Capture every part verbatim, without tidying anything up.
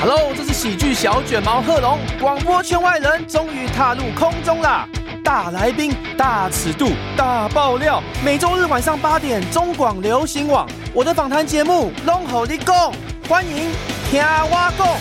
Hello， 这是喜剧小卷毛贺龙，广播圈外人终于踏入空中啦！大来宾、大尺度、大爆料，每周日晚上八点，中广流行网，我的访谈节目《拢予你讲》，欢迎听我讲。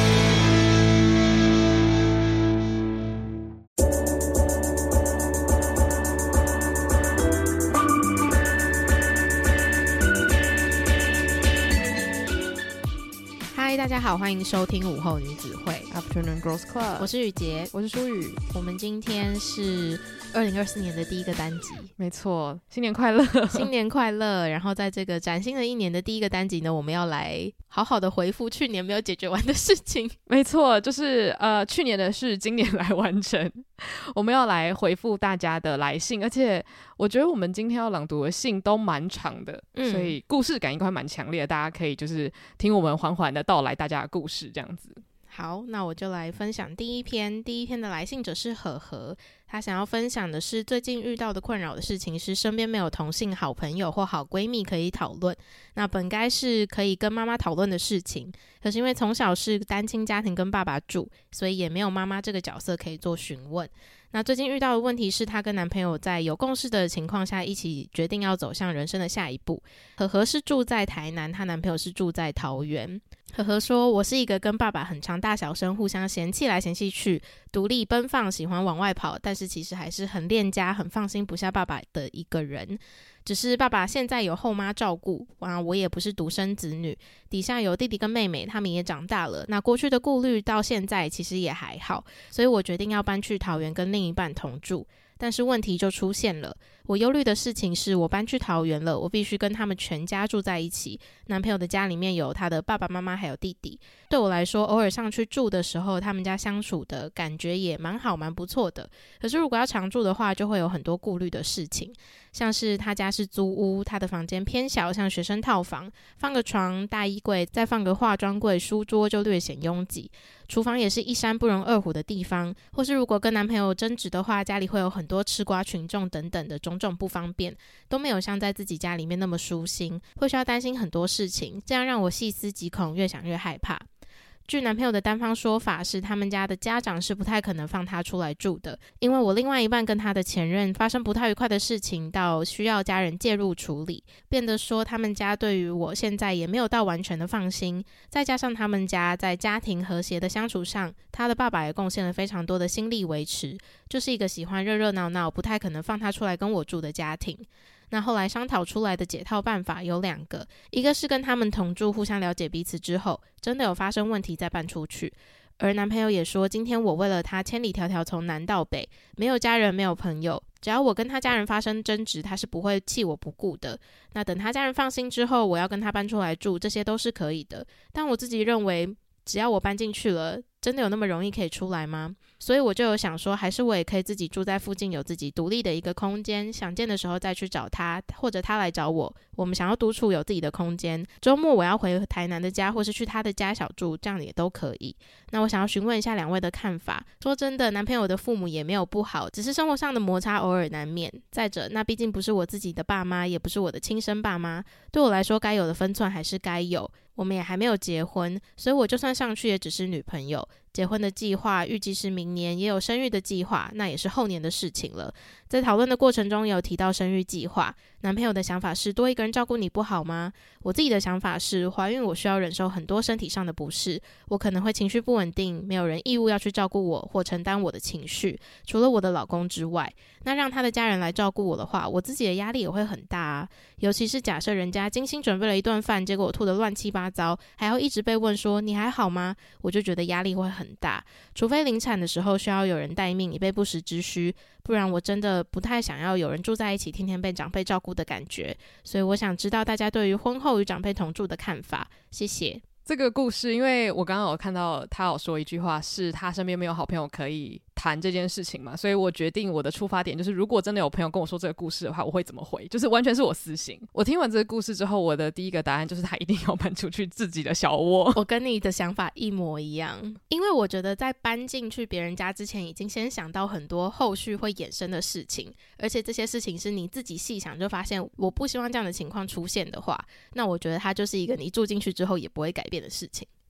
嗨，大家好，欢迎收听午后女子会 Afternoon Girls Club， 我是雨洁， 我是舒雨。 我们今天是二零二四年的第一个单集， 没错，新年快乐， 新年快乐。然后在这个崭新的一年的第一个单集呢，我们要来好好的回复去年没有解决完的事情。 没错，就是呃去年的事今年来完成，我们要来回复大家的来信，而且我觉得我们今天要朗读的信都蛮长的、嗯、所以故事感应该蛮强烈的，大家可以就是听我们缓缓的道来大家的故事这样子。 好，那我就来分享第一篇。第一篇的来信者是何何，他想要分享的是最近遇到的困扰的事情是身边没有同性好朋友或好闺蜜可以讨论，那本该是可以跟妈妈讨论的事情，可是因为从小是单亲家庭跟爸爸住，所以也没有妈妈这个角色可以做询问。那最近遇到的问题是她跟男朋友在有共识的情况下一起决定要走向人生的下一步。何何是住在台南，她男朋友是住在桃园。何何说，我是一个跟爸爸很常大小声互相嫌弃来嫌弃去，独立奔放，喜欢往外跑，但是其实还是很恋家，很放心不下爸爸的一个人。只是爸爸现在有后妈照顾，啊，我也不是独生子女，底下有弟弟跟妹妹，他们也长大了，那过去的顾虑到现在其实也还好，所以我决定要搬去桃园跟另一半同住。但是问题就出现了，我忧虑的事情是我搬去桃园了，我必须跟他们全家住在一起，男朋友的家里面有他的爸爸妈妈还有弟弟，对我来说偶尔上去住的时候，他们家相处的感觉也蛮好蛮不错的，可是如果要常住的话，就会有很多顾虑的事情，像是他家是租屋，他的房间偏小，像学生套房，放个床、大衣柜，再放个化妆柜、书桌就略显拥挤，厨房也是一山不容二虎的地方，或是如果跟男朋友争执的话，家里会有很多吃瓜群众等等的种种不方便，都没有像在自己家里面那么舒心，会需要担心很多事情，这样让我细思极恐，越想越害怕。据男朋友的单方说法是，他们家的家长是不太可能放他出来住的，因为我另外一半跟他的前任发生不太愉快的事情，到需要家人介入处理，变得说他们家对于我现在也没有到完全的放心，再加上他们家在家庭和谐的相处上，他的爸爸也贡献了非常多的心力维持，就是一个喜欢热热闹闹，不太可能放他出来跟我住的家庭。那后来商讨出来的解套办法有两个，一个是跟他们同住，互相了解彼此之后，真的有发生问题再搬出去。而男朋友也说，今天我为了他千里迢迢从南到北，没有家人没有朋友，只要我跟他家人发生争执，他是不会弃我不顾的。那等他家人放心之后，我要跟他搬出来住，这些都是可以的。但我自己认为，只要我搬进去了，真的有那么容易可以出来吗？所以我就有想说，还是我也可以自己住在附近，有自己独立的一个空间，想见的时候再去找他，或者他来找我，我们想要独处有自己的空间，周末我要回台南的家，或是去他的家小住，这样也都可以。那我想要询问一下两位的看法。说真的，男朋友的父母也没有不好，只是生活上的摩擦偶尔难免，再者那毕竟不是我自己的爸妈，也不是我的亲生爸妈，对我来说该有的分寸还是该有，我们也还没有结婚，所以我就算上去也只是女朋友，结婚的计划预计是明年，也有生育的计划，那也是后年的事情了。在讨论的过程中有提到生育计划，男朋友的想法是多一个人照顾你不好吗？我自己的想法是怀孕我需要忍受很多身体上的不适，我可能会情绪不稳定，没有人义务要去照顾我或承担我的情绪，除了我的老公之外，那让他的家人来照顾我的话，我自己的压力也会很大啊。尤其是假设人家精心准备了一顿饭，结果我吐得乱七八糟，还要一直被问说你还好吗？我就觉得压力会很大，除非临产的时候需要有人待命以备不时之需，不然我真的不太想要有人住在一起天天被长辈照顾的感觉。所以我想知道大家对于婚后与长辈同住的看法，谢谢。 这个故事，因为我刚刚有看到他有说一句话，是他身边没有好朋友可以谈这件事情嘛，所以我决定我的出发点就是，如果真的有朋友跟我说这个故事的话，我会怎么回，就是完全是我私心。我听完这个故事之后，我的第一个答案就是他一定要搬出去自己的小窝。 我跟你的想法一模一样，因为我觉得在搬进去别人家之前，已经先想到很多后续会衍生的事情，而且这些事情是你自己细想就发现我不希望这样的情况出现的话，那我觉得它就是一个你住进去之后也不会改变的事情。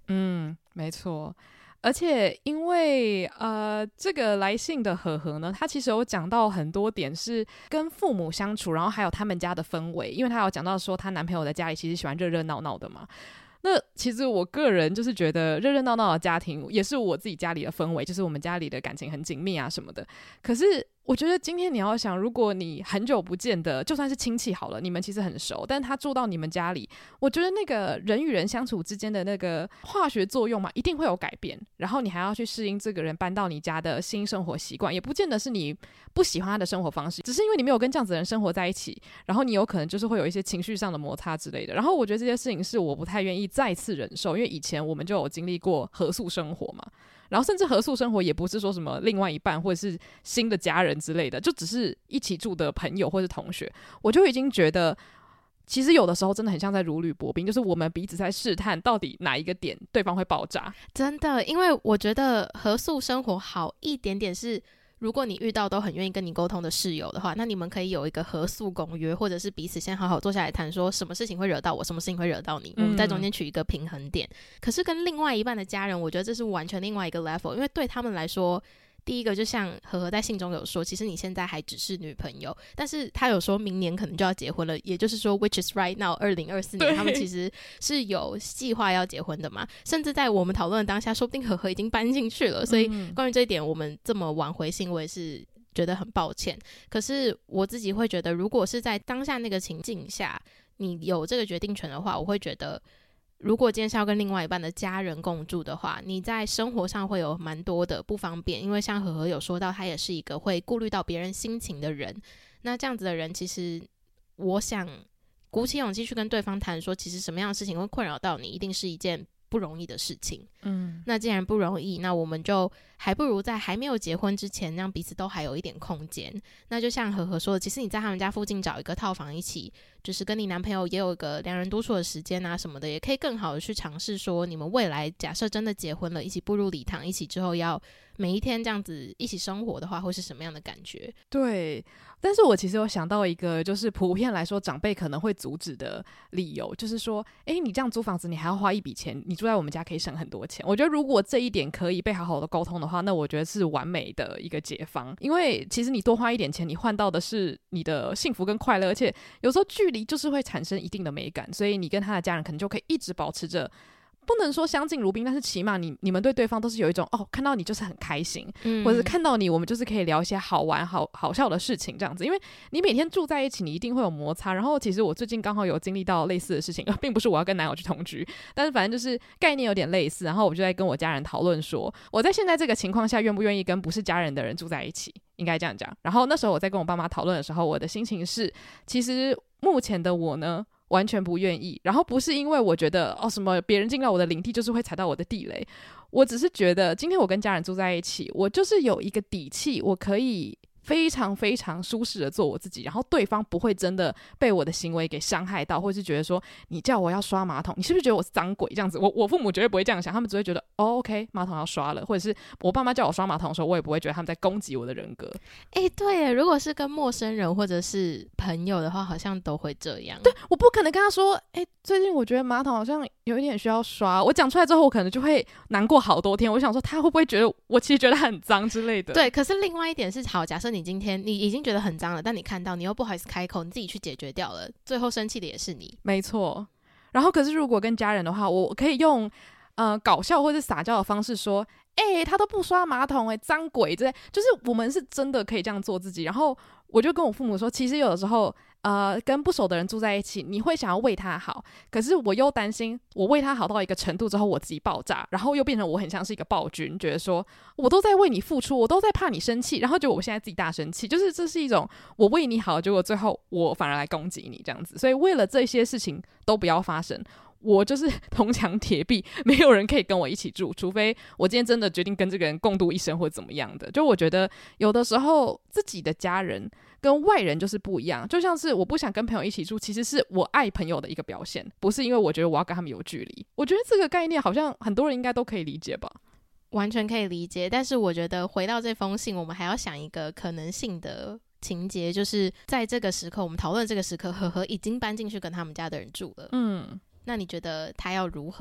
嗯，没错。而且因为呃，这个来信的和和呢，他其实有讲到很多点是跟父母相处，然后还有他们家的氛围，因为他有讲到说她男朋友的家里其实喜欢热热闹闹的嘛。那其实我个人就是觉得热热闹闹的家庭也是我自己家里的氛围，就是我们家里的感情很紧密啊什么的。可是我觉得今天你要想，如果你很久不见的就算是亲戚好了，你们其实很熟，但他住到你们家里，我觉得那个人与人相处之间的那个化学作用嘛，一定会有改变，然后你还要去适应这个人搬到你家的新生活习惯，也不见得是你不喜欢他的生活方式，只是因为你没有跟这样子的人生活在一起，然后你有可能就是会有一些情绪上的摩擦之类的。然后我觉得这些事情是我不太愿意再次忍受，因为以前我们就有经历过合宿生活嘛，然后甚至合宿生活也不是说什么另外一半或者是新的家人之类的，就只是一起住的朋友或是同学，我就已经觉得其实有的时候真的很像在如履薄冰，就是我们彼此在试探到底哪一个点对方会爆炸。 真的，因为我觉得合宿生活好一点点是，如果你遇到都很愿意跟你沟通的室友的话，那你们可以有一个合宿公约，或者是彼此先好好坐下来谈，说什么事情会惹到我，什么事情会惹到你，我们在中间取一个平衡点。可是跟另外一半的家人，我觉得这是完全另外一个 level， 因为对他们来说，第一个就像和和在信中有说，其实你现在还只是女朋友，但是他有说明年可能就要结婚了，也就是说 which is right now 二零二四年他们其实是有计划要结婚的嘛，甚至在我们讨论的当下说不定和和已经搬进去了，所以关于这一点我们这么晚回信我也是觉得很抱歉。可是我自己会觉得，如果是在当下那个情境下你有这个决定权的话，我会觉得如果今天是要跟另外一半的家人共住的话，你在生活上会有蛮多的不方便，因为像和和有说到他也是一个会顾虑到别人心情的人，那这样子的人其实我想鼓起勇气去跟对方谈说，其实什么样的事情会困扰到你，一定是一件不容易的事情。嗯，那既然不容易，那我们就还不如在还没有结婚之前让彼此都还有一点空间。那就像和和说的，其实你在他们家附近找一个套房一起，就是跟你男朋友也有一个两人独处的时间啊什么的，也可以更好的去尝试说，你们未来假设真的结婚了，一起步入礼堂，一起之后要每一天这样子一起生活的话，会是什么样的感觉。 对，但是我其实有想到一个就是普遍来说长辈可能会阻止的理由，就是说诶你这样租房子你还要花一笔钱，你住在我们家可以省很多钱。我觉得如果这一点可以被好好的沟通的话，那我觉得是完美的一个解方。因为其实你多花一点钱，你换到的是你的幸福跟快乐，而且有时候距离就是会产生一定的美感，所以你跟他的家人可能就可以一直保持着，不能说相敬如宾，但是起码你你们对对方都是有一种哦，看到你就是很开心、嗯、或者是看到你我们就是可以聊一些好玩好好笑的事情这样子。因为你每天住在一起，你一定会有摩擦。然后其实我最近刚好有经历到类似的事情，并不是我要跟男友去同居，但是反正就是概念有点类似。然后我就在跟我家人讨论说，我在现在这个情况下愿不愿意跟不是家人的人住在一起，应该这样讲。然后那时候我在跟我爸妈讨论的时候，我的心情是，其实目前的我呢完全不愿意，然后不是因为我觉得哦什么别人进到我的领地就是会踩到我的地雷，我只是觉得今天我跟家人住在一起，我就是有一个底气，我可以非常非常舒适的做我自己，然后对方不会真的被我的行为给伤害到，或是觉得说你叫我要刷马桶，你是不是觉得我是脏鬼这样子。我我父母绝对不会这样想，他们只会觉得哦 OK 马桶要刷了，或者是我爸妈叫我刷马桶的时候，我也不会觉得他们在攻击我的人格。 哎、欸，对耶，如果是跟陌生人或者是朋友的话，好像都会这样。 对，我不可能跟他说哎、欸，最近我觉得马桶好像有一点需要刷，我讲出来之后我可能就会难过好多天，我想说他会不会觉得我其实觉得很脏之类的。 对，可是另外一点是，好，假设你今天你已经觉得很脏了，但你看到你又不好意思开口，你自己去解决掉了，最后生气的也是你。 没错。然后可是如果跟家人的话，我可以用呃搞笑或是撒娇的方式说，哎、欸，他都不刷马桶，哎、欸，脏鬼之类，就是我们是真的可以这样做自己。然后我就跟我父母说，其实有的时候呃，跟不熟的人住在一起，你会想要为他好，可是我又担心我为他好到一个程度之后我自己爆炸，然后又变成我很像是一个暴君，觉得说我都在为你付出，我都在怕你生气，然后结果我现在自己大生气，就是这是一种我为你好，结果最后我反而来攻击你这样子。所以为了这些事情都不要发生，我就是铜墙铁壁，没有人可以跟我一起住，除非我今天真的决定跟这个人共度一生或怎么样的。就我觉得有的时候自己的家人跟外人就是不一样，就像是我不想跟朋友一起住，其实是我爱朋友的一个表现，不是因为我觉得我要跟他们有距离。我觉得这个概念好像很多人应该都可以理解吧。 完全可以理解，但是我觉得回到这封信，我们还要想一个可能性的情节，就是在这个时刻，我们讨论这个时刻，和和已经搬进去跟他们家的人住了。嗯，那你觉得他要如何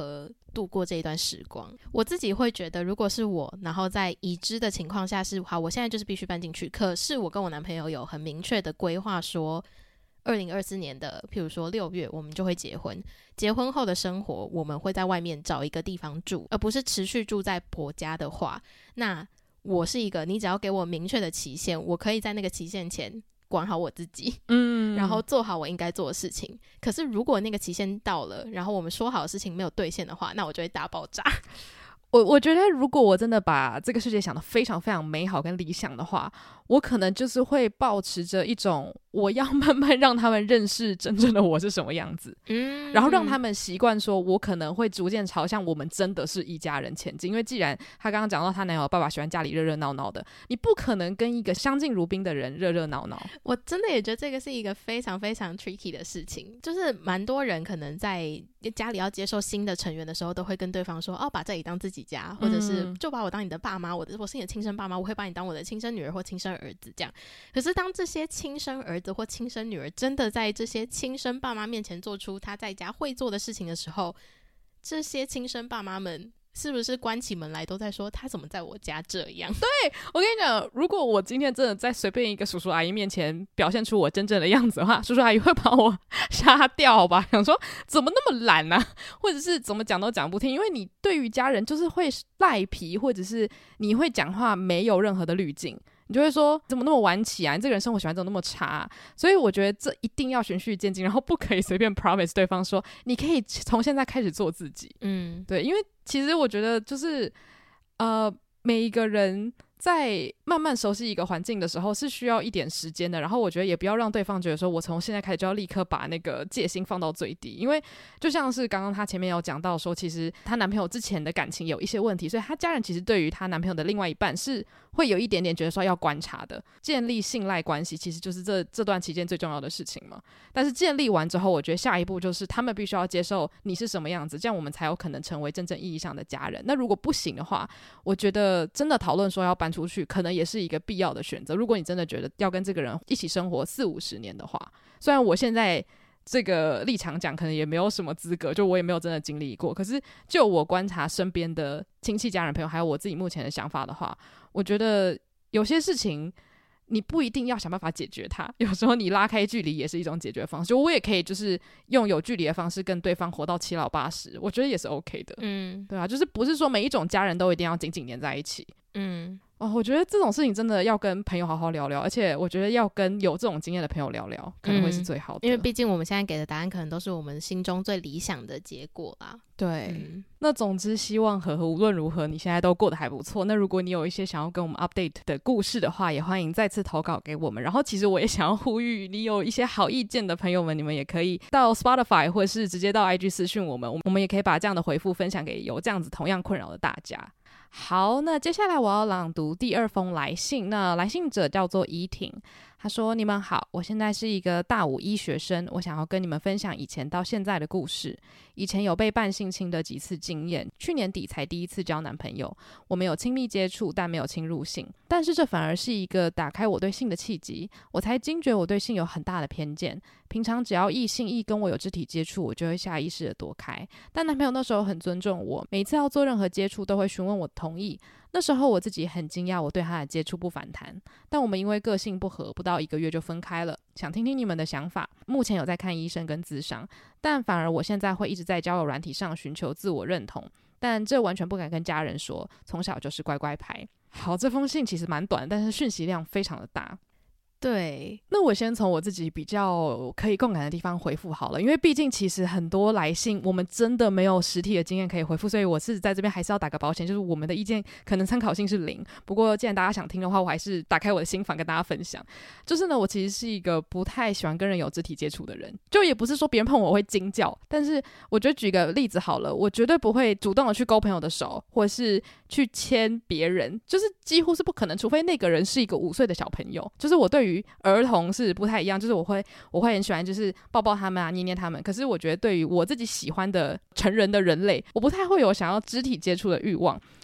度过这一段时光。我自己会觉得，如果是我，然后在已知的情况下是好，我现在就是必须搬进去，可是我跟我男朋友有很明确的规划说二零二四年的譬如说六月我们就会结婚，结婚后的生活我们会在外面找一个地方住，而不是持续住在婆家的话，那我是一个你只要给我明确的期限，我可以在那个期限前管好我自己，嗯，然后做好我应该做的事情。可是如果那个期限到了，然后我们说好的事情没有兑现的话，那我就会大爆炸。 我我觉得如果我真的把这个世界想得非常非常美好跟理想的话，我可能就是会抱持着一种我要慢慢让他们认识真正的我是什么样子，嗯，然后让他们习惯说我可能会逐渐朝向我们真的是一家人前进。因为既然她刚刚讲到她男友爸爸喜欢家里热热闹闹的，你不可能跟一个相敬如宾的人热热闹闹。 我真的也觉得这个是一个非常非常 tricky 的事情，就是蛮多人可能在家里要接受新的成员的时候都会跟对方说哦，把这里当自己家，或者是就把我当你的爸妈，我的我是你的亲生爸妈，我会把你当我的亲生女儿或亲生儿子这样。可是当这些亲生儿子或亲生女儿真的在这些亲生爸妈面前做出他在家会做的事情的时候，这些亲生爸妈们是不是关起门来都在说他怎么在我家这样？ 对，我跟你讲，如果我今天真的在随便一个叔叔阿姨面前表现出我真正的样子的话，叔叔阿姨会把我杀掉吧，想说怎么那么懒啊，或者是怎么讲都讲不听。因为你对于家人就是会赖皮，或者是你会讲话没有任何的滤镜，你就会说怎么那么晚起啊，你这个人生活习惯怎么那么差啊。所以我觉得这一定要循序渐进，然后不可以随便 promise 对方说你可以从现在开始做自己。嗯，对，因为其实我觉得就是呃每一个人在慢慢熟悉一个环境的时候是需要一点时间的，然后我觉得也不要让对方觉得说我从现在开始就要立刻把那个戒心放到最低。因为就像是刚刚她前面有讲到说，其实她男朋友之前的感情有一些问题，所以她家人其实对于她男朋友的另外一半是会有一点点觉得说要观察的。建立信赖关系其实就是这这段期间最重要的事情嘛。但是建立完之后，我觉得下一步就是他们必须要接受你是什么样子，这样我们才有可能成为真正意义上的家人。那如果不行的话，我觉得真的讨论说要搬出去可能也是一个必要的选择。如果你真的觉得要跟这个人一起生活四五十年的话，虽然我现在这个立场讲可能也没有什么资格，就我也没有真的经历过，可是就我观察身边的亲戚家人朋友还有我自己目前的想法的话，我觉得有些事情你不一定要想办法解决它，有时候你拉开距离也是一种解决方式。我也可以就是用有距离的方式跟对方活到七老八十，我觉得也是 OK 的。嗯，对啊，就是不是说每一种家人都一定要紧紧黏在一起。嗯，哦，我觉得这种事情真的要跟朋友好好聊聊，而且我觉得要跟有这种经验的朋友聊聊，可能会是最好的。 嗯，因为毕竟我们现在给的答案可能都是我们心中最理想的结果啦。 对，嗯，那总之希望和和无论如何你现在都过得还不错。那如果你有一些想要跟我们 update 的故事的话，也欢迎再次投稿给我们。然后其实我也想要呼吁你有一些好意见的朋友们，你们也可以到 Spotify 或是直接到 I G 私讯我们，我们也可以把这样的回复分享给有这样子同样困扰的大家。好，那接下来我要朗读第二封来信。那来信者叫做怡婷，他说：你们好，我现在是一个大五医学生，我想要跟你们分享以前到现在的故事。以前有被半性侵的几次经验，去年底才第一次交男朋友，我们有亲密接触，但没有侵入性，但是这反而是一个打开我对性的契机。我才惊觉我对性有很大的偏见，平常只要异性一跟我有肢体接触，我就会下意识的躲开。但男朋友那时候很尊重我，每次要做任何接触都会询问我同意。那时候我自己很惊讶，我对他的接触不反弹，但我们因为个性不合，不到一个月就分开了。想听听你们的想法。目前有在看医生跟咨商，但反而我现在会一直在交友软体上寻求自我认同，但这完全不敢跟家人说，从小就是乖乖牌。好，这封信其实蛮短，但是讯息量非常的大。 对， 那我先从我自己比较可以共感的地方回复好了，因为毕竟其实很多来信我们真的没有实体的经验可以回复，所以我是在这边还是要打个保险，就是我们的意见可能参考性是零。不过既然大家想听的话，我还是打开我的心房跟大家分享。就是呢，我其实是一个不太喜欢跟人有肢体接触的人，就也不是说别人碰我我会惊叫，但是我觉得举个例子好了，我绝对不会主动的去勾朋友的手，或是去牵别人，就是几乎是不可能，除非那个人是一个五岁的小朋友。就是我对于儿童是不太一样，就是我会我会很喜欢就是抱抱他们啊，捏捏他们。可是我觉得对于我自己喜欢的成人的人类，我不太会有想要肢体接触的欲望。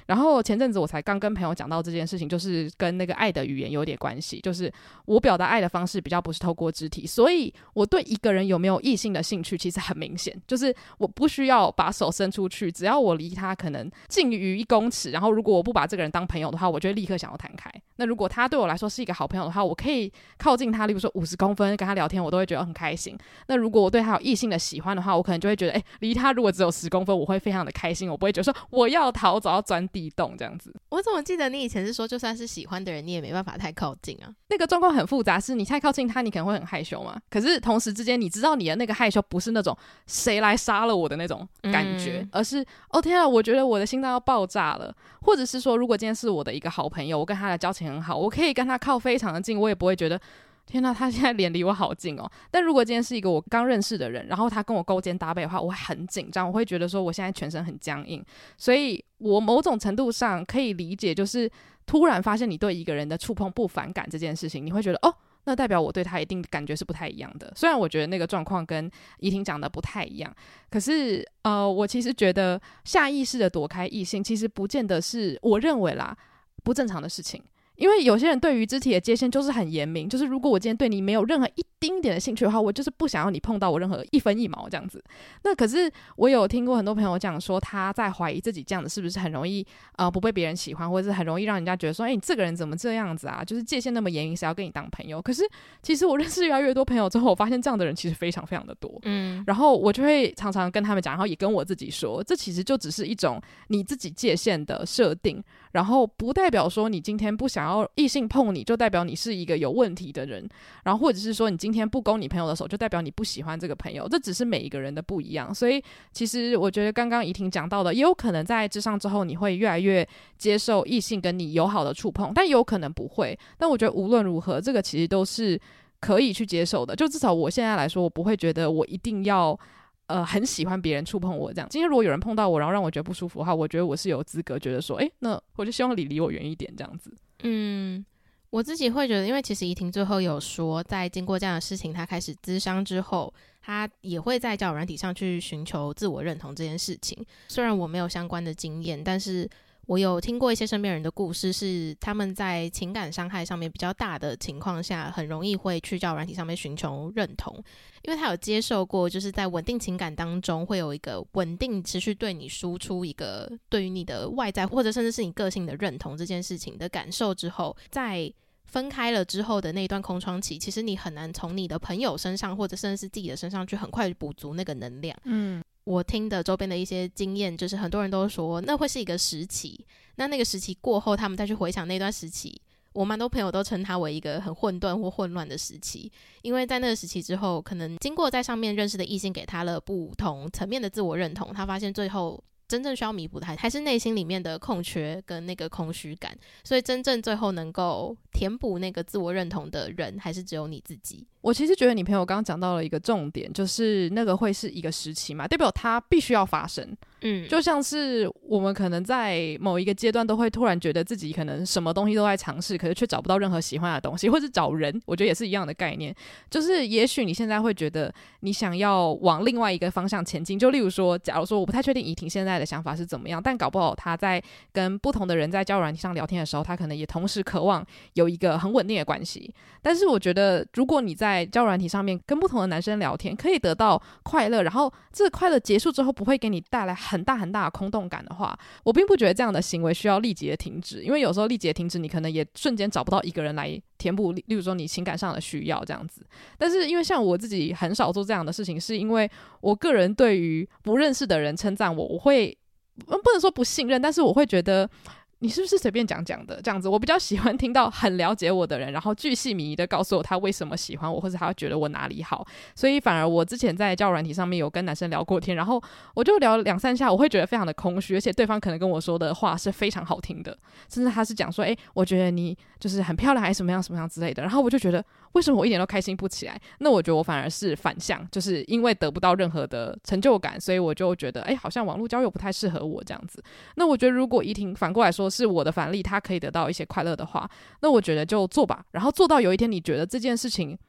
然后前阵子我才刚跟朋友讲到这件事情，就是跟那个爱的语言有点关系，就是我表达爱的方式比较不是透过肢体，所以我对一个人有没有异性的兴趣其实很明显，就是我不需要把手伸出去，只要我离他可能近于一公尺，然后如果我不把这个人当朋友的话，我就会立刻想要弹开。那如果他对我来说是一个好朋友的话，我可以靠近他，例如说五十公分跟他聊天，我都会觉得很开心。那如果我对他有异性的喜欢的话，我可能就会觉得哎，离他如果只有十公分，我会非常的开心，我不会觉得说我要逃走要钻地洞这样子。 我怎么记得你以前是说就算是喜欢的人你也没办法太靠近啊？ 那个状况很复杂，是你太靠近他你可能会很害羞嘛，可是同时之间你知道你的那个害羞不是那种谁来杀了我的那种感觉、嗯、而是哦天啊，我觉得我的心脏要爆炸了，或者是说如果今天是我的一个好朋友，我跟他的交情很好，我可以跟他靠非常的近，我也不会觉得天哪，他现在脸离我好近哦。但如果今天是一个我刚认识的人，然后他跟我勾肩搭背的话，我会很紧张，我会觉得说我现在全身很僵硬。所以我某种程度上可以理解，就是突然发现你对一个人的触碰不反感这件事情，你会觉得哦，那代表我对他一定感觉是不太一样的。虽然我觉得那个状况跟怡婷讲的不太一样，可是呃，我其实觉得下意识的躲开异性，其实不见得是我认为啦不正常的事情。因为有些人对于肢体的界限就是很严明，就是如果我今天对你没有任何一丁点的兴趣的话，我就是不想要你碰到我任何一分一毛这样子。那可是我有听过很多朋友讲说，他在怀疑自己这样子是不是很容易呃不被别人喜欢，或者是很容易让人家觉得说，哎、欸，你这个人怎么这样子啊？就是界限那么严明，谁要跟你当朋友？可是其实我认识越来越多朋友之后，我发现这样的人其实非常非常的多。嗯，然后我就会常常跟他们讲，然后也跟我自己说，这其实就只是一种你自己界限的设定，然后不代表说你今天不想要异性碰你就代表你是一个有问题的人，然后或者是说你今天不勾你朋友的手就代表你不喜欢这个朋友，这只是每一个人的不一样。所以其实我觉得刚刚怡婷讲到的，也有可能在諮商之后你会越来越接受异性跟你友好的触碰，但也有可能不会。但我觉得无论如何这个其实都是可以去接受的，就至少我现在来说，我不会觉得我一定要呃，很喜欢别人触碰我这样。今天如果有人碰到我，然后让我觉得不舒服的话，我觉得我是有资格觉得说，哎，那我就希望你离我远一点这样子。 嗯，我自己会觉得，因为其实怡婷最后有说，在经过这样的事情，她开始諮商之后，她也会在交友软体上去寻求自我认同这件事情。虽然我没有相关的经验，但是我有听过一些身边人的故事，是他们在情感伤害上面比较大的情况下，很容易会去交友软体上面寻求认同，因为他有接受过就是在稳定情感当中会有一个稳定持续对你输出一个对于你的外在或者甚至是你个性的认同这件事情的感受之后，在分开了之后的那一段空窗期，其实你很难从你的朋友身上或者甚至是自己的身上去很快补足那个能量。嗯，我听的周边的一些经验，就是很多人都说那会是一个时期，那那个时期过后他们再去回想那段时期，我蛮多朋友都称它为一个很混沌或混乱的时期，因为在那个时期之后，可能经过在上面认识的异性给他了不同层面的自我认同，他发现最后真正需要弥补的还是内心里面的空缺跟那个空虚感，所以真正最后能够填补那个自我认同的人还是只有你自己。 我其实觉得你朋友刚刚讲到了一个重点，就是那个会是一个时期嘛，代表它必须要发生。嗯，就像是我们可能在某一个阶段都会突然觉得自己可能什么东西都在尝试，可是却找不到任何喜欢的东西，或是找人，我觉得也是一样的概念。就是也许你现在会觉得你想要往另外一个方向前进，就例如说假如说我不太确定怡婷现在的想法是怎么样，但搞不好她在跟不同的人在交友软体上聊天的时候，她可能也同时渴望有一个很稳定的关系。但是我觉得如果你在交友软体上面跟不同的男生聊天可以得到快乐，然后这个快乐结束之后不会给你带来很大很大的空洞感的话，我并不觉得这样的行为需要立即的停止，因为有时候立即的停止你可能也瞬间找不到一个人来填补例如说你情感上的需要这样子。但是因为像我自己很少做这样的事情，是因为我个人对于不认识的人称赞我，我会不能说不信任，但是我会觉得你是不是随便讲讲的这样子。我比较喜欢听到很了解我的人，然后巨细靡遗的告诉我他为什么喜欢我，或者他觉得我哪里好。所以反而我之前在交友软体上面有跟男生聊过天，然后我就聊两三下，我会觉得非常的空虚，而且对方可能跟我说的话是非常好听的，甚至他是讲说诶，我觉得你就是很漂亮还是什么样什么样之类的，然后我就觉得为什么我一点都开心不起来。那我觉得我反而是反向，就是因为得不到任何的成就感，所以我就觉得诶，好像网络交友不太适合我这样子。那我觉得如果怡婷反过来说是我的反例，他可以得到一些快乐的话，那我觉得就做吧。然后做到有一天你觉得这件事情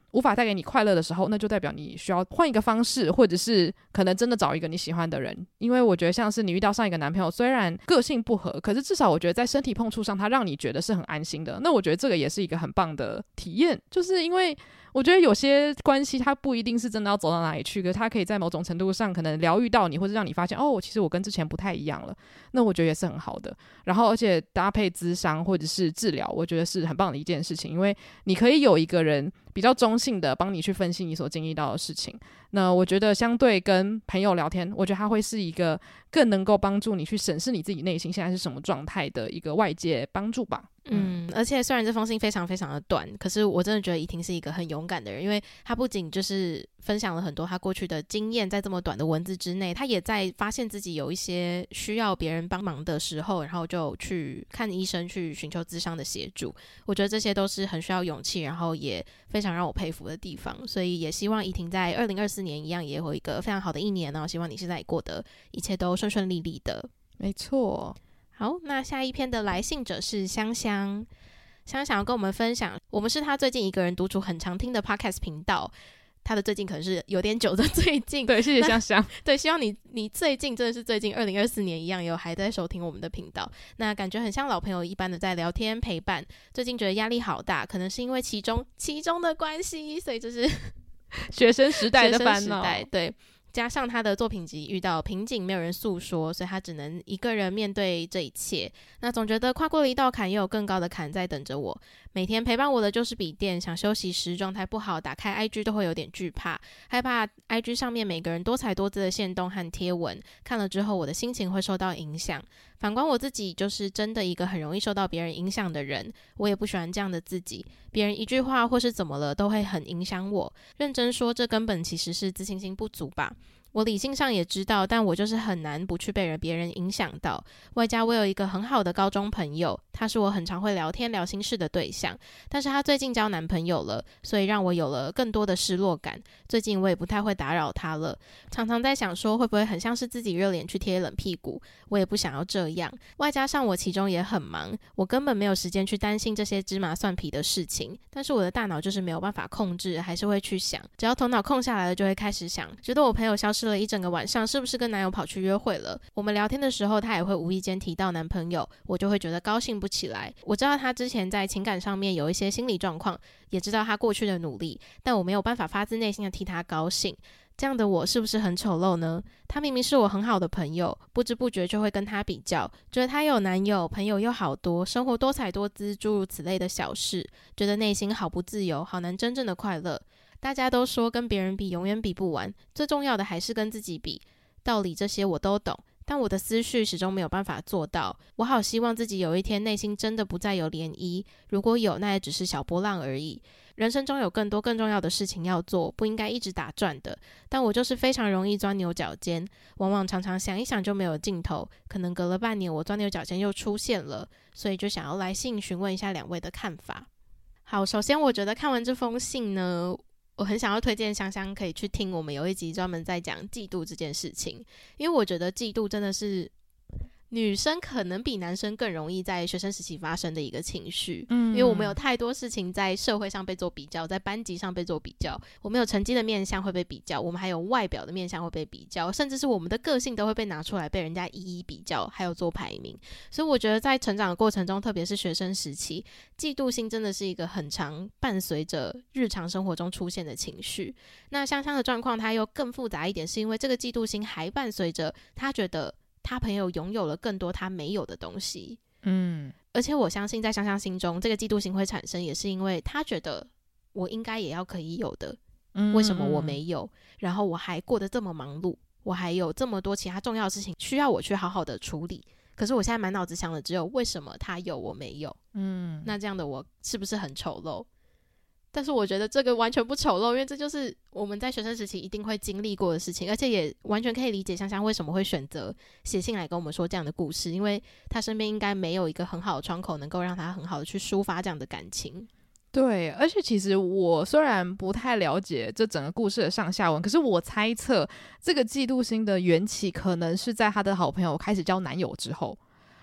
无法带给你快乐的时候，那就代表你需要换一个方式，或者是可能真的找一个你喜欢的人。因为我觉得像是你遇到上一个男朋友，虽然个性不合，可是至少我觉得在身体碰触上他让你觉得是很安心的，那我觉得这个也是一个很棒的体验。就是因为我觉得有些关系它不一定是真的要走到哪里去，可是它可以在某种程度上可能疗愈到你，或者让你发现哦，其实我跟之前不太一样了，那我觉得也是很好的。然后而且搭配咨商或者是治疗，我觉得是很棒的一件事情，因为你可以有一个人比较中性的帮你去分析你所经历到的事情。那我觉得相对跟朋友聊天，我觉得它会是一个更能够帮助你去审视你自己内心现在是什么状态的一个外界帮助吧。 嗯，而且虽然这封信非常非常的短，可是我真的觉得怡婷是一个很勇敢的人，因为她不仅就是分享了很多她过去的经验，在这么短的文字之内，她也在发现自己有一些需要别人帮忙的时候，然后就去看医生，去寻求咨商的协助。我觉得这些都是很需要勇气，然后也非常让我佩服的地方。所以也希望怡婷在二零二四年一样也有一个非常好的一年，然后希望你现在也过得一切都顺顺利利的。 没错。 好，那下一篇的来信者是香香。香香要跟我们分享，我们是他最近一个人独处很常听的 podcast 频道。他的最近可能是有点久的最近， 对，谢谢香香。 对，希望你你最近真的是最近二零二四年一样有还在收听我们的频道，那感觉很像老朋友一般的在聊天陪伴。最近觉得压力好大，可能是因为其中其中的关系，所以就是学生时代的烦恼， 对。加上他的作品集遇到瓶颈，没有人诉说，所以他只能一个人面对这一切。那总觉得跨过了一道坎，也有更高的坎在等着我。每天陪伴我的就是笔电，想休息时状态不好，打开 I G 都会有点惧怕，害怕 I G 上面每个人多彩多姿的限动和贴文，看了之后我的心情会受到影响。反观我自己，就是真的一个很容易受到别人影响的人，我也不喜欢这样的自己。别人一句话或是怎么了，都会很影响我。认真说，这根本其实是自信心不足吧。我理性上也知道，但我就是很难不去被人别人影响到。外加我有一个很好的高中朋友，他是我很常会聊天聊心事的对象，但是他最近交男朋友了，所以让我有了更多的失落感。最近我也不太会打扰他了，常常在想说会不会很像是自己热脸去贴冷屁股，我也不想要这样。外加上我其中也很忙，我根本没有时间去担心这些芝麻蒜皮的事情，但是我的大脑就是没有办法控制，还是会去想。只要头脑空下来了，就会开始想，觉得我朋友消失了一整个晚上，是不是跟男友跑去约会了？我们聊天的时候，他也会无意间提到男朋友，我就会觉得高兴不起来。我知道他之前在情感上面有一些心理状况，也知道他过去的努力，但我没有办法发自内心的替他高兴。这样的我是不是很丑陋呢？他明明是我很好的朋友，不知不觉就会跟他比较，觉得他有男友，朋友又好多，生活多彩多姿，诸如此类的小事，觉得内心好不自由，好难真正的快乐。大家都说跟别人比永远比不完，最重要的还是跟自己比。道理这些我都懂，但我的思绪始终没有办法做到。我好希望自己有一天内心真的不再有涟漪，如果有，那也只是小波浪而已。人生中有更多更重要的事情要做，不应该一直打转的。但我就是非常容易钻牛角尖，往往常常想一想就没有尽头，可能隔了半年我钻牛角尖又出现了，所以就想要来信询问一下两位的看法。好，首先我觉得看完这封信呢，我很想要推荐香香可以去听我们有一集专门在讲嫉妒这件事情，因为我觉得嫉妒真的是女生可能比男生更容易在学生时期发生的一个情绪，嗯，因为我们有太多事情在社会上被做比较，在班级上被做比较，我们有成绩的面向会被比较，我们还有外表的面向会被比较，甚至是我们的个性都会被拿出来被人家一一比较，还有做排名。所以我觉得在成长的过程中，特别是学生时期，嫉妒心真的是一个很常伴随着日常生活中出现的情绪。那香香的状况它又更复杂一点，是因为这个嫉妒心还伴随着他觉得他朋友拥有了更多他没有的东西，嗯，而且我相信在香香心中，这个嫉妒心会产生，也是因为他觉得我应该也要可以有的，嗯，为什么我没有？然后我还过得这么忙碌，我还有这么多其他重要的事情需要我去好好的处理，可是我现在满脑子想的只有为什么他有我没有，嗯，那这样的我是不是很丑陋？但是我觉得这个完全不丑陋，因为这就是我们在学生时期一定会经历过的事情，而且也完全可以理解香香为什么会选择写信来跟我们说这样的故事，因为他身边应该没有一个很好的窗口能够让他很好的去抒发这样的感情。 对，而且其实我虽然不太了解这整个故事的上下文，可是我猜测这个嫉妒心的缘起可能是在他的好朋友开始交男友之后，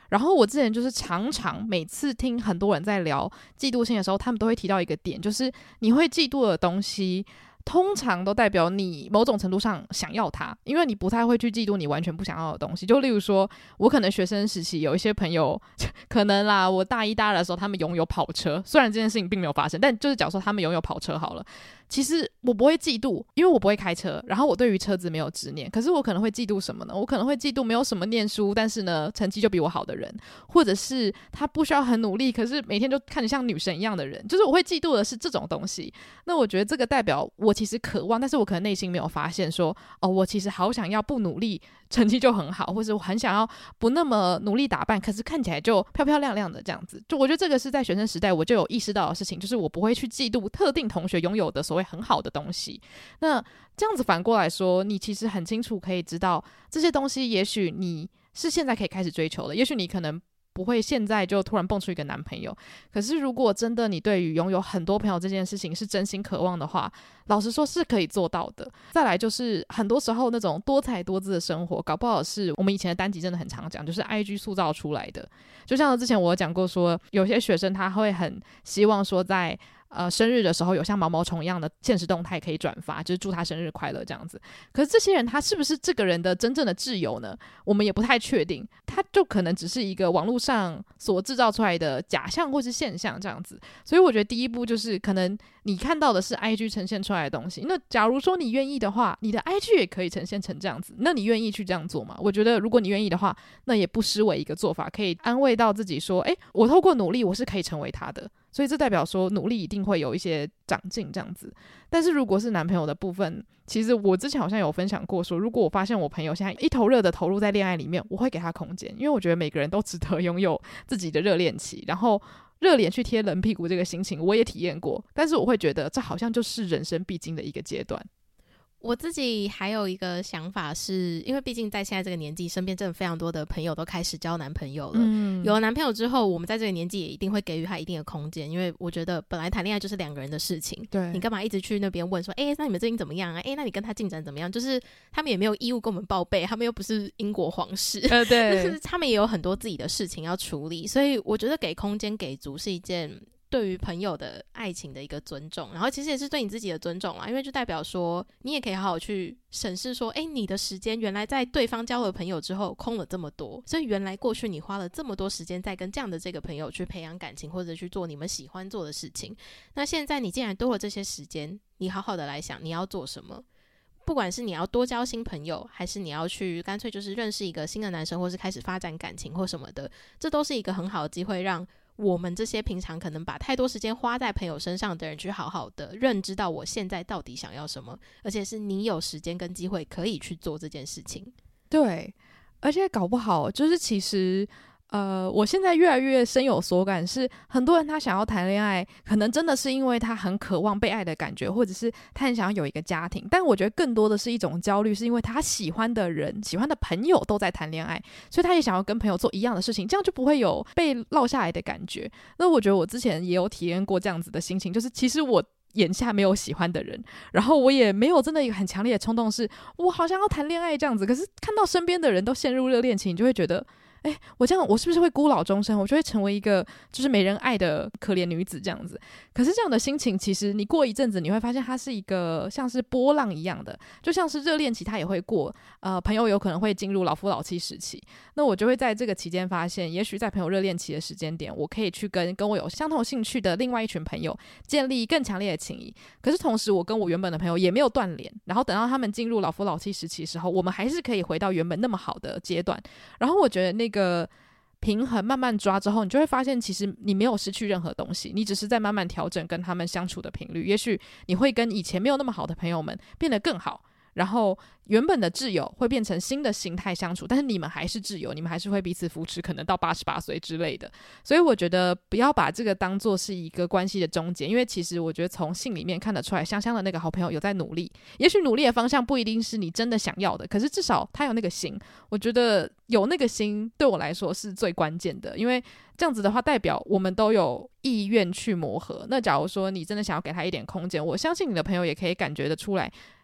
然后我之前就是常常每次听很多人在聊嫉妒心的时候，他们都会提到一个点，就是你会嫉妒的东西通常都代表你某种程度上想要它，因为你不太会去嫉妒你完全不想要的东西。就例如说我可能学生时期有一些朋友可能啦，我大一大二的时候他们拥有跑车，虽然这件事情并没有发生，但就是假如说他们拥有跑车好了，其实我不会嫉妒，因为我不会开车，然后我对于车子没有执念。可是我可能会嫉妒什么呢？我可能会嫉妒没有什么念书，但是呢成绩就比我好的人，或者是他不需要很努力，可是每天就看着像女神一样的人，就是我会嫉妒的是这种东西。那我觉得这个代表我其实渴望，但是我可能内心没有发现说，哦，我其实好想要不努力成绩就很好，或者我很想要不那么努力打扮，可是看起来就漂漂亮亮的这样子。就我觉得这个是在学生时代我就有意识到的事情，就是我不会去嫉妒特定同学拥有的所谓很好的东西。那这样子反过来说，你其实很清楚可以知道这些东西也许你是现在可以开始追求的，也许你可能不会现在就突然蹦出一个男朋友，可是如果真的你对于拥有很多朋友这件事情是真心渴望的话，老实说是可以做到的。再来就是很多时候那种多彩多姿的生活，搞不好是我们以前的单集真的很常讲，就是 I G 塑造出来的。就像之前我有讲过说，有些学生他会很希望说在呃，生日的时候有像毛毛虫一样的现实动态可以转发，就是祝他生日快乐这样子。可是这些人他是不是这个人的真正的挚友呢？我们也不太确定，他就可能只是一个网络上所制造出来的假象或是现象这样子。所以我觉得第一步就是可能你看到的是 I G 呈现出来的东西，那假如说你愿意的话，你的 I G 也可以呈现成这样子，那你愿意去这样做吗？我觉得如果你愿意的话，那也不失为一个做法，可以安慰到自己说，诶，我透过努力我是可以成为他的，所以这代表说努力一定会有一些长进这样子。但是如果是男朋友的部分，其实我之前好像有分享过说，如果我发现我朋友现在一头热的投入在恋爱里面，我会给他空间，因为我觉得每个人都值得拥有自己的热恋期，然后热脸去贴冷屁股这个心情我也体验过，但是我会觉得这好像就是人生必经的一个阶段。 我自己还有一个想法是，因为毕竟在现在这个年纪，身边真的非常多的朋友都开始交男朋友了、嗯、有了男朋友之后，我们在这个年纪也一定会给予他一定的空间，因为我觉得本来谈恋爱就是两个人的事情，对，你干嘛一直去那边问说，哎、欸，那你们最近怎么样啊？哎、欸，那你跟他进展怎么样？就是他们也没有义务跟我们报备，他们又不是英国皇室，呃，对，就是他们也有很多自己的事情要处理，所以我觉得给空间给足是一件对于朋友的爱情的一个尊重，然后其实也是对你自己的尊重啦，因为就代表说你也可以好好去审视说，诶，你的时间原来在对方交了朋友之后空了这么多，所以原来过去你花了这么多时间在跟这样的这个朋友去培养感情，或者去做你们喜欢做的事情，那现在你既然多了这些时间，你好好的来想你要做什么，不管是你要多交新朋友，还是你要去干脆就是认识一个新的男生，或是开始发展感情或什么的，这都是一个很好的机会，让我们这些平常可能把太多时间花在朋友身上的人去好好的认知到我现在到底想要什么，而且是你有时间跟机会可以去做这件事情。 对，而且搞不好就是其实呃，我现在越来越深有所感，是很多人他想要谈恋爱，可能真的是因为他很渴望被爱的感觉，或者是他很想要有一个家庭，但我觉得更多的是一种焦虑，是因为他喜欢的人喜欢的朋友都在谈恋爱，所以他也想要跟朋友做一样的事情，这样就不会有被落下来的感觉。那我觉得我之前也有体验过这样子的心情，就是其实我眼下没有喜欢的人，然后我也没有真的一个很强烈的冲动是我好像要谈恋爱这样子，可是看到身边的人都陷入热恋期，你就会觉得哎，我这样我是不是会孤老终生？我就会成为一个就是没人爱的可怜女子这样子。可是这样的心情，其实你过一阵子你会发现它是一个像是波浪一样的，就像是热恋期它也会过，呃，朋友有可能会进入老夫老妻时期。那我就会在这个期间发现，也许在朋友热恋期的时间点，我可以去跟跟我有相同兴趣的另外一群朋友建立更强烈的情谊。可是同时，我跟我原本的朋友也没有断联，然后等到他们进入老夫老妻时期的时候，我们还是可以回到原本那么好的阶段。然后我觉得那个个平衡慢慢抓之后，你就会发现其实你没有失去任何东西，你只是在慢慢调整跟他们相处的频率。也许你会跟以前没有那么好的朋友们变得更好，然后原本的挚友会变成新的形态相处，但是你们还是挚友，你们还是会彼此扶持，可能到八十八岁之类的。所以我觉得不要把这个当作是一个关系的终结，因为其实我觉得从信里面看得出来，香香的那个好朋友有在努力，也许努力的方向不一定是你真的想要的，可是至少他有那个心，我觉得有那个心对我来说是最关键的，因为这样子的话代表我们都有意愿去磨合。那假如说你真的想要给他一点空间，我相信你的朋友也可以感觉得出来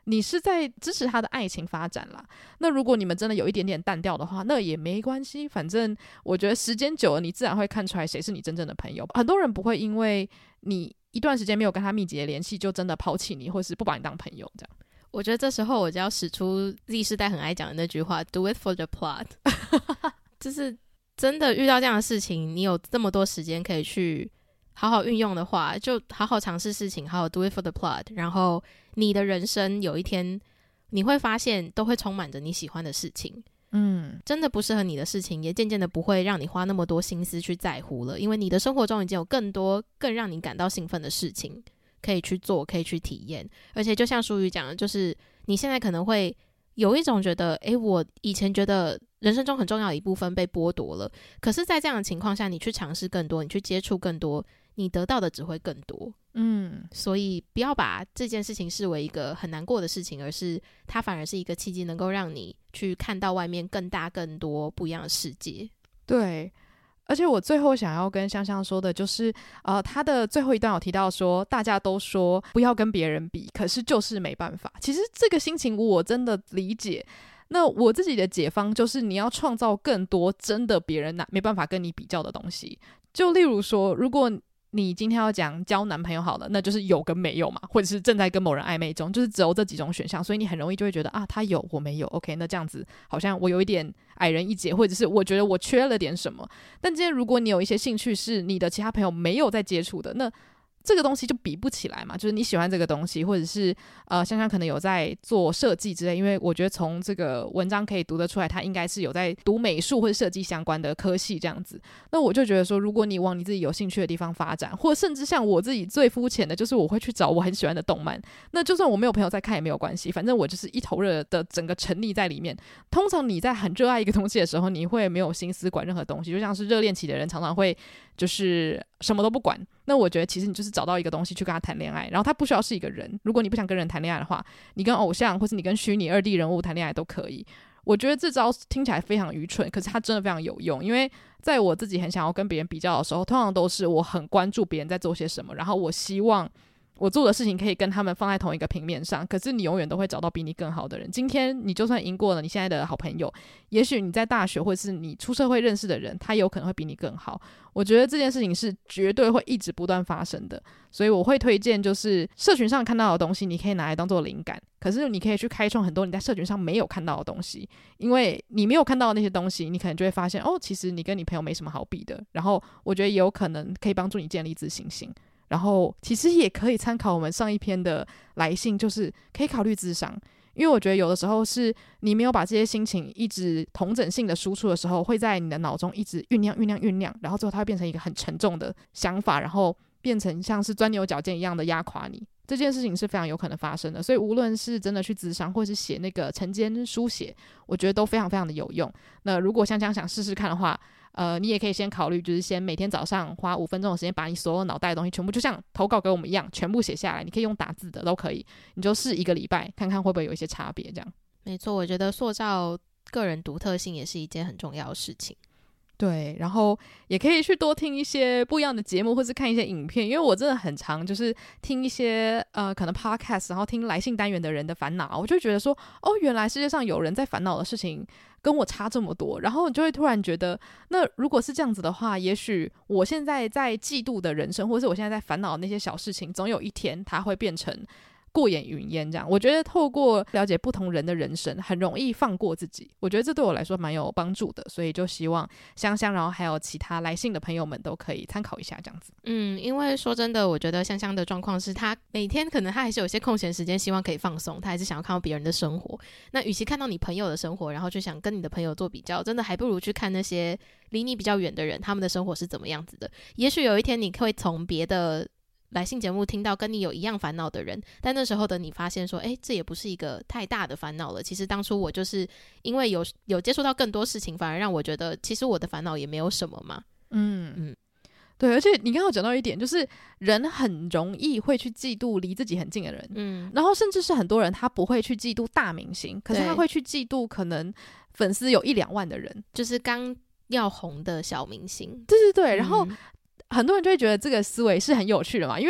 你是在支持他的爱情发展啦。那如果你们真的有一点点淡掉的话，那也没关系，反正我觉得时间久了你自然会看出来谁是你真正的朋友。很多人不会因为你一段时间没有跟他密集的联系就真的抛弃你或是不把你当朋友这样。 我觉得这时候我就要使出 Z 世代很爱讲的那句话 Do it for the plot 就是真的遇到这样的事情，你有这么多时间可以去好好运用的话，就好好尝试事情，好好 do it for the plot， 然后你的人生有一天你会发现都会充满着你喜欢的事情。嗯，真的不适合你的事情也渐渐的不会让你花那么多心思去在乎了，因为你的生活中已经有更多更让你感到兴奋的事情可以去做，可以去体验。而且就像淑瑜讲的，就是你现在可能会有一种觉得诶，我以前觉得人生中很重要的一部分被剥夺了，可是在这样的情况下你去尝试更多，你去接触更多，你得到的只会更多。嗯，所以不要把这件事情视为一个很难过的事情，而是它反而是一个契机，能够让你去看到外面更大更多不一样的世界。 对，而且我最后想要跟香香说的就是呃，他的最后一段有提到说大家都说不要跟别人比，可是就是没办法。其实这个心情我真的理解，那我自己的解方就是你要创造更多真的别人没办法跟你比较的东西。就例如说，如果你今天要讲交男朋友好了，那就是有跟没有嘛，或者是正在跟某人暧昧中，就是只有这几种选项，所以你很容易就会觉得啊，他有我没有 OK， 那这样子好像我有一点矮人一截，或者是我觉得我缺了点什么。但今天如果你有一些兴趣是你的其他朋友没有在接触的，那这个东西就比不起来嘛，就是你喜欢这个东西，或者是呃，香香可能有在做设计之类，因为我觉得从这个文章可以读得出来，他应该是有在读美术或者设计相关的科系这样子。那我就觉得说，如果你往你自己有兴趣的地方发展，或甚至像我自己最肤浅的，就是我会去找我很喜欢的动漫，那就算我没有朋友在看也没有关系，反正我就是一头热的整个沉溺在里面。通常你在很热爱一个东西的时候，你会没有心思管任何东西，就像是热恋期的人常常会就是什么都不管。那我觉得其实你就是找到一个东西去跟他谈恋爱，然后他不需要是一个人，如果你不想跟人谈恋爱的话，你跟偶像或是你跟虚拟二 D 人物谈恋爱都可以。我觉得这招听起来非常愚蠢，可是它真的非常有用。因为在我自己很想要跟别人比较的时候，通常都是我很关注别人在做些什么，然后我希望我做的事情可以跟他们放在同一个平面上，可是你永远都会找到比你更好的人。今天你就算赢过了你现在的好朋友，也许你在大学或者是你出社会认识的人，他有可能会比你更好。我觉得这件事情是绝对会一直不断发生的，所以我会推荐就是社群上看到的东西你可以拿来当做灵感，可是你可以去开创很多你在社群上没有看到的东西，因为你没有看到的那些东西，你可能就会发现哦，其实你跟你朋友没什么好比的。然后我觉得也有可能可以帮助你建立自信心。然后其实也可以参考我们上一篇的来信，就是可以考虑諮商，因为我觉得有的时候是你没有把这些心情一直同整性的输出的时候，会在你的脑中一直酝酿酝酿酝酿，然后最后它会变成一个很沉重的想法，然后变成像是钻牛角尖一样的压垮你。这件事情是非常有可能发生的，所以无论是真的去諮商或是写那个晨间书写，我觉得都非常非常的有用。那如果香香想试试看的话，呃，你也可以先考虑，就是先每天早上花五分钟的时间，把你所有脑袋的东西全部，就像投稿给我们一样，全部写下来。你可以用打字的都可以，你就试一个礼拜，看看会不会有一些差别。这样没错，我觉得塑造个人独特性也是一件很重要的事情。 对，然后也可以去多听一些不一样的节目，或是看一些影片，因为我真的很常就是听一些呃可能 podcast， 然后听来信单元的人的烦恼，我就觉得说，哦，原来世界上有人在烦恼的事情跟我差这么多，然后你就会突然觉得，那如果是这样子的话，也许我现在在嫉妒的人生，或是我现在在烦恼的那些小事情，总有一天它会变成过眼云烟。这样我觉得透过了解不同人的人生，很容易放过自己，我觉得这对我来说蛮有帮助的，所以就希望香香然后还有其他来信的朋友们都可以参考一下这样子。 嗯，因为说真的，我觉得香香的状况是他每天可能他还是有些空闲时间希望可以放松，他还是想要看到别人的生活，那与其看到你朋友的生活然后就想跟你的朋友做比较，真的还不如去看那些离你比较远的人，他们的生活是怎么样子的。也许有一天你会从别的来信节目听到跟你有一样烦恼的人，但那时候的你发现说，诶，这也不是一个太大的烦恼了，其实当初我就是因为有有接触到更多事情，反而让我觉得其实我的烦恼也没有什么嘛。嗯嗯，对，而且你刚刚有讲到一点，就是人很容易会去嫉妒离自己很近的人，嗯，然后甚至是很多人他不会去嫉妒大明星，可是他会去嫉妒可能粉丝有一两万的人， 就是刚要红的小明星。 对对对，然后、嗯很多人就会觉得这个思维是很有趣的嘛，因为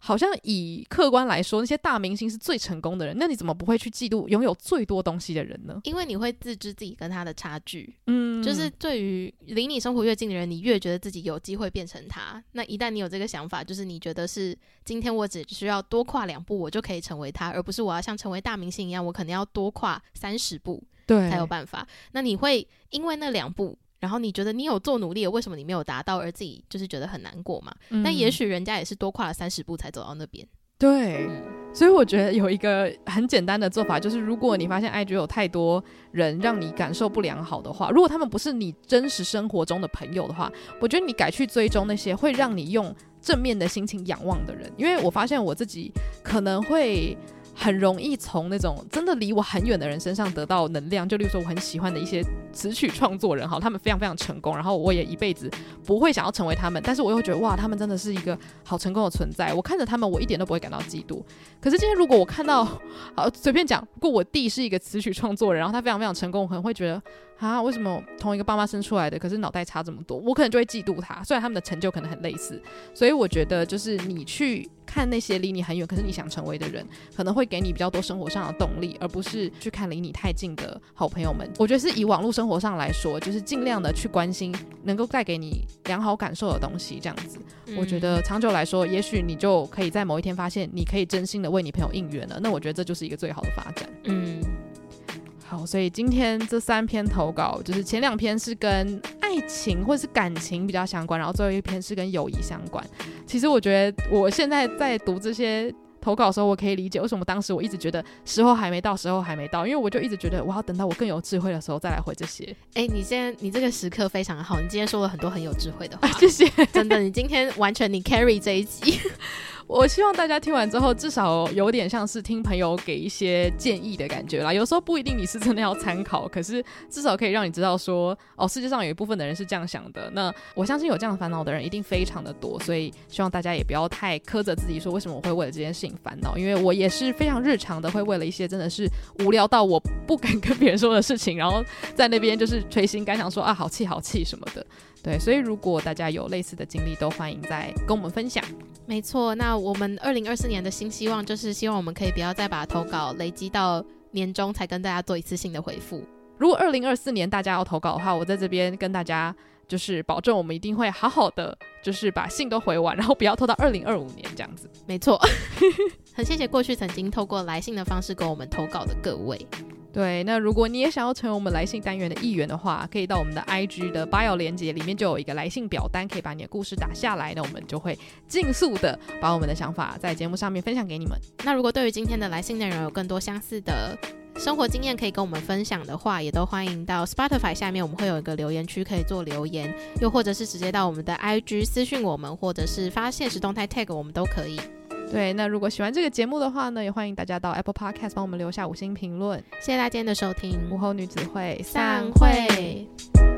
好像以客观来说，那些大明星是最成功的人，那你怎么不会去嫉妒拥有最多东西的人呢？ 因为你会自知自己跟他的差距， 嗯， 就是对于离你生活越近的人，你越觉得自己有机会变成他。那一旦你有这个想法，就是你觉得是今天我只需要多跨两步，我就可以成为他，而不是我要像成为大明星一样，我可能要多跨三十步对才有办法。那你会因为那两步，然后你觉得你有做努力了，为什么你没有达到，而自己就是觉得很难过嘛？嗯、但也许人家也是多跨了三十步才走到那边。 对、 嗯， 所以我觉得有一个很简单的做法，就是如果你发现 I G 有太多人让你感受不良好的话，如果他们不是你真实生活中的朋友的话，我觉得你改去追踪那些会让你用正面的心情仰望的人。因为我发现我自己可能会很容易从那种真的离我很远的人身上得到能量，就例如说我很喜欢的一些词曲创作人，好，他们非常非常成功，然后我也一辈子不会想要成为他们，但是我又会觉得哇，他们真的是一个好成功的存在，我看着他们我一点都不会感到嫉妒。可是今天如果我看到好随便讲，如果我弟是一个词曲创作人，然后他非常非常成功，我可能会觉得啊，为什么同一个爸妈生出来的，可是脑袋差这么多，我可能就会嫉妒他，虽然他们的成就可能很类似。所以我觉得就是你去看那些离你很远可是你想成为的人，可能会给你比较多生活上的动力，而不是去看离你太近的好朋友们。我觉得是以网络生活上来说，就是尽量的去关心能够带给你良好感受的东西，这样子、嗯、我觉得长久来说，也许你就可以在某一天发现你可以真心的为你朋友应援了，那我觉得这就是一个最好的发展。嗯，好，所以今天这三篇投稿，就是前两篇是跟爱情或是感情比较相关，然后最后一篇是跟友谊相关。其实我觉得我现在在读这些投稿的时候，我可以理解为什么当时我一直觉得时候还没到，时候还没到，因为我就一直觉得我要等到我更有智慧的时候再来回这些。 哎、欸，你现在你这个时刻非常好，你今天说了很多很有智慧的话， 啊、谢谢， 真的，你今天完全你 carry 这一集。 我希望大家听完之后至少有点像是听朋友给一些建议的感觉啦，有时候不一定你是真的要参考，可是至少可以让你知道说哦，世界上有一部分的人是这样想的，那我相信有这样烦恼的人一定非常的多，所以希望大家也不要太苛责自己说为什么我会为了这件事情烦恼，因为我也是非常日常的会为了一些真的是无聊到我不敢跟别人说的事情，然后在那边就是捶心肝想说啊好气好气什么的。对，所以如果大家有类似的经历都欢迎再跟我们分享。 没错，那我们二零二四年的新希望就是希望我们可以不要再把投稿累积到年终才跟大家做一次性的回复。 如果二零二四年大家要投稿的话，我在这边跟大家就是保证我们一定会好好的就是把信都回完，然后不要拖到二零二五年这样子。 没错。很谢谢过去曾经透过来信的方式跟我们投稿的各位。 对，那如果你也想要成为我们来信单元的一员的话，可以到我们的 I G 的 bio 连结里面就有一个来信表单，可以把你的故事打下来，那我们就会尽速的把我们的想法在节目上面分享给你们。 那如果对于今天的来信内容有更多相似的生活经验可以跟我们分享的话，也都欢迎到 Spotify 下面我们会有一个留言区可以做留言，又或者是直接到我们的 I G 私讯我们，或者是发限时动态 tag 我们都可以。 对，那如果喜欢这个节目的话呢，也欢迎大家到 Apple Podcast 帮我们留下五星评论。 谢谢大家今天的收听， 午后女子会散会。